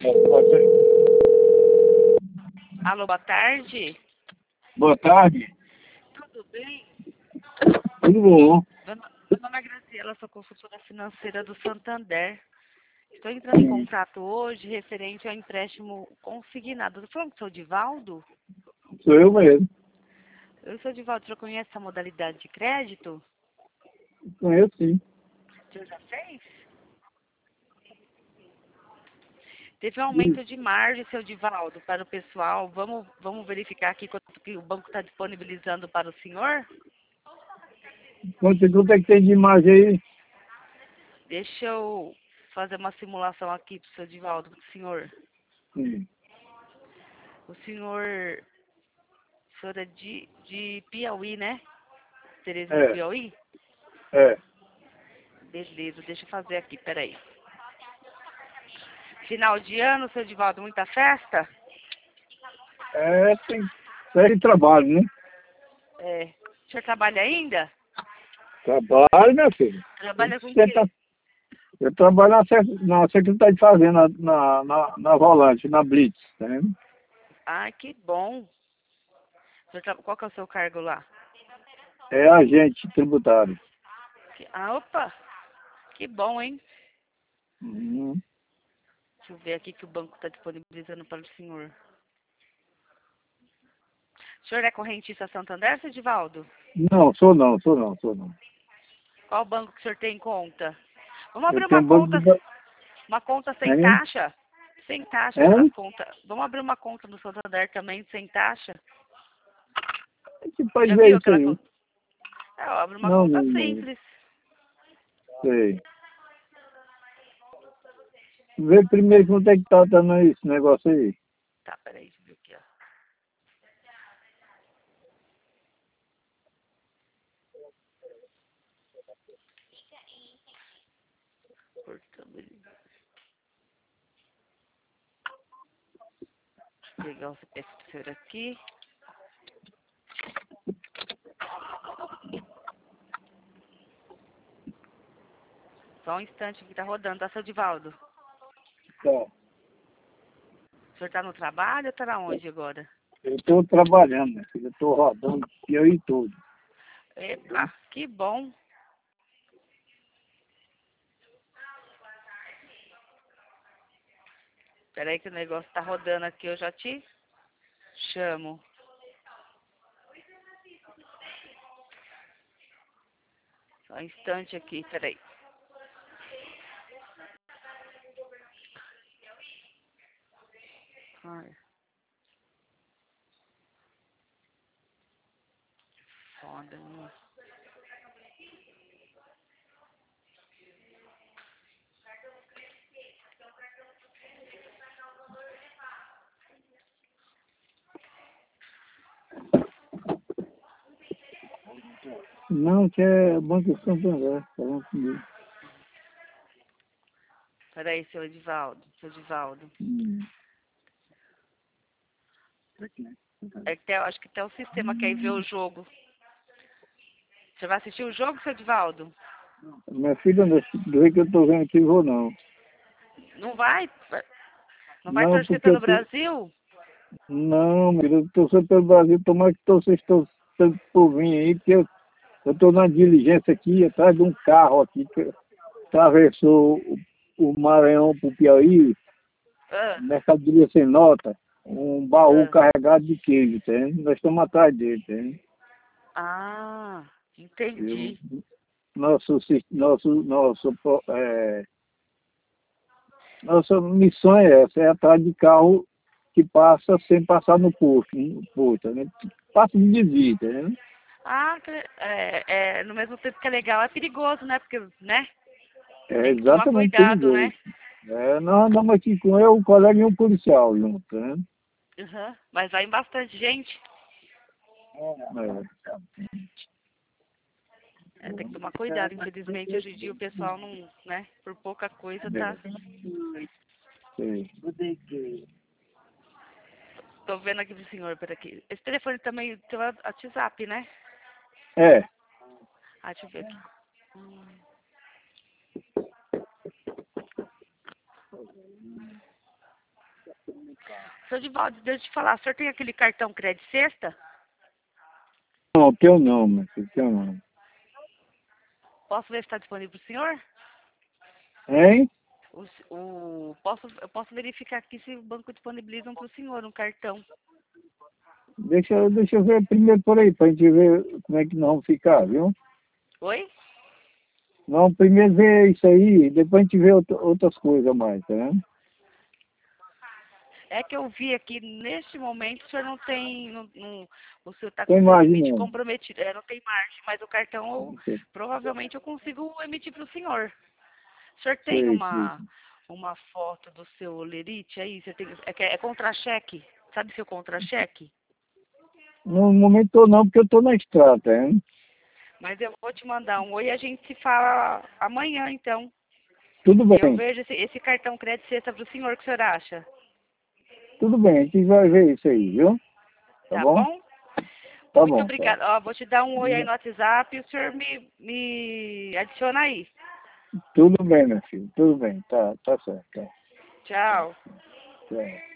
Alô, boa tarde. Boa tarde. Tudo bem? Tudo bom? Meu nome é Graciela, sou consultora financeira do Santander. Estou entrando em contato hoje referente ao empréstimo consignado. Estou falando com o seu Divaldo? Sou eu mesmo. O seu Divaldo, o senhor conhece a modalidade de crédito? Conheço sim. O senhor já fez? Teve um aumento de margem, seu Divaldo, para o pessoal. Vamos verificar aqui quanto que o banco está disponibilizando para o senhor? Quanto é que tem de imagem aí? Deixa eu fazer uma simulação aqui para o seu Divaldo, para o senhor. Sim. O senhor é de Piauí, né? Teresina, É, Piauí? é. Beleza, deixa eu fazer aqui, peraí. Final de ano, seu Divaldo, muita festa? É, tem série de trabalho, né? É. O senhor trabalha ainda? Trabalho, meu filho. Trabalha com o Você tá- quê? Eu trabalho na Secretaria de Fazenda, na Volante, na Blitz, tá vendo? Ai, que bom. Qual que é o seu cargo lá? É agente tributário. Opa, que bom, hein? Uhum. Deixa eu ver aqui que o banco está disponibilizando para o senhor. O senhor é correntista Santander, seu Divaldo? Não, sou não. Qual banco que o senhor tem em conta? Vamos Eu abrir tenho um banco uma conta sem Hein? taxa? Sem taxa, as Hein? contas. Vamos abrir uma conta no Santander também sem taxa? A gente pode Já ver viu isso aquela aí. conta? É, ó, abre uma Não, conta não simples. sei. Vê primeiro quanto é que tá dando esse negócio aí. Tá, peraí, deixa eu ver aqui, ó. Portabilidade. Deixa eu pegar o CPF do senhor aqui. Só um instante que tá rodando, tá, seu Divaldo? Tá. O senhor tá no trabalho ou tá na onde agora? Eu estou trabalhando, minha filha. Eu estou rodando Piauí todo. Epa, que bom. Peraí que o negócio tá rodando aqui, eu já te chamo. Só um instante aqui, peraí. Ai, foda, meu. Não, que é Banco Santander. Falando comigo. Peraí, seu Divaldo, seu Divaldo. Hum. Acho que até o sistema quer ir ver o jogo. Você vai assistir o jogo, seu Divaldo? Minha filha, do jeito que eu estou vendo aqui, vou não. Não vai? Não vai Não, torcer porque pelo Brasil? Não, meu, eu torço pelo Brasil. Tomara que vocês estão por vir aí, porque eu estou na diligência aqui, atrás de um carro aqui, que atravessou o Maranhão para o Piauí, Ah, mercadoria sem nota, um baú ah. carregado de queijo, entende? Nós estamos atrás dele, entende? Ah, Eu, entendi. é, nossa missão é essa, é atrás de carro que passa sem passar no posto, né? Passa de desvio, né? No mesmo tempo que é legal, é perigoso, né? Porque, né? É Tem que tomar exatamente cuidado, perigoso. né? É, nós andamos aqui com eu, um colega e um policial junto, né? Uhum. Mas vai em bastante gente. É, É, tem que tomar cuidado. Infelizmente, hoje em dia o pessoal não, né? Por pouca coisa tá. sei. Tô vendo aqui pro senhor, por aqui. Esse telefone também tem o WhatsApp, né? É, Deixa eu ver aqui. Seu Divaldo, deixa eu te falar, o senhor tem aquele cartão crédito sexta? Não, teu não, meu filho, teu não. Posso ver se está disponível para o senhor? Hein? Eu posso verificar aqui se o banco disponibiliza para o senhor um cartão. Deixa eu ver primeiro por aí, pra gente ver como é que nós vamos ficar, viu? Oi? Vamos primeiro ver isso aí, depois a gente vê outras coisas mais, tá vendo? É que eu vi aqui, neste momento, o senhor não tem, o senhor está com Tem o seu margem limite não. comprometido, não tem margem, mas o cartão, provavelmente eu consigo emitir para o senhor. O senhor tem Sei, sei. uma foto do seu olerite aí? Você tem, é contra-cheque? Sabe seu contra-cheque? No momento tô não, porque eu tô na estrada, tá vendo? Mas eu vou te mandar um oi e a gente se fala amanhã, então. Tudo E eu bem, vejo esse cartão crédito sexta para o senhor, o que o senhor acha? tudo bem, a gente vai ver isso aí, viu? Tá Tá bom? bom? Tá Muito bom, tá. obrigada. Ó, vou te dar um oi aí no WhatsApp e o senhor me adiciona aí. Tudo bem, meu filho, tudo bem, tá certo, tá. Tchau. Tá.